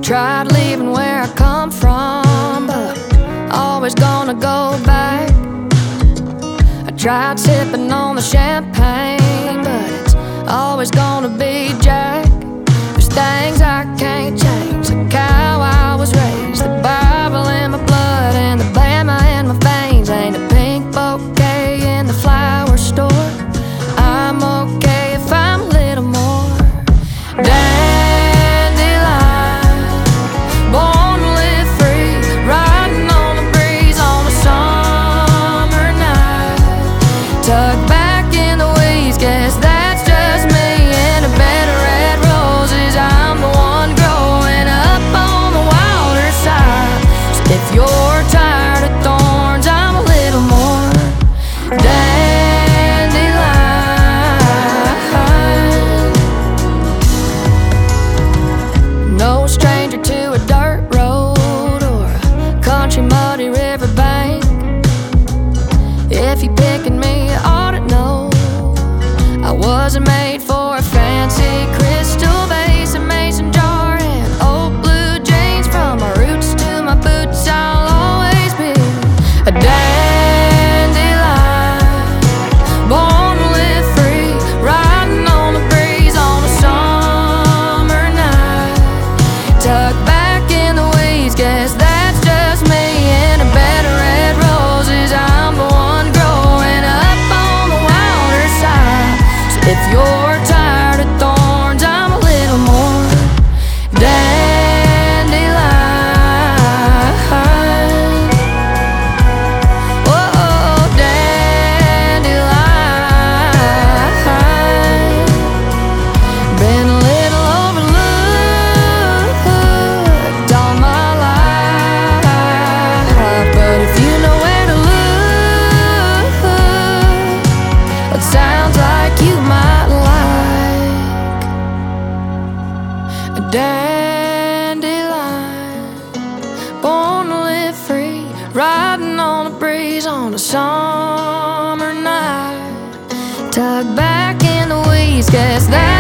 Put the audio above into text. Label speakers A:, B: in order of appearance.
A: tried leaving where I come from, but always gonna go back. I tried sipping on the champagne, but it's always gonna be Jack. There's things I can't change, like how I was raised, the Bible in my blood and the Bama in my veins. Ain't a pink bouquet in the flower store. I'm okay if I'm a little more dandelion, born to live free, riding on the breeze on a summer night. Tucked back in the weeds, guess that's just me. In a bed of red roses, I'm the one growing up on the wilder side. So if you're tired of thorns, I'm a little more dandelion. No stranger to a dirt road or a country muddy riverbank. If you picking me, you ought to know I wasn't made for a fancy crystal vase, a mason jar, and old blue jeans. From my roots to my boots, I'll always be a dandelion, born to live free, riding on the breeze on a summer night. Tucked back in the weeds, guess that's just me. In a bed of red roses, I'm the one growing up on the wilder side. So if you're tired of thorns, I'm a little more dandelion. Whoa, dandelion. Been a little overlooked all my life, but if you know where to look, it sounds like you might like a dandelion, born to live free, riding on a breeze on a summer night. Tucked back in the weeds, guess that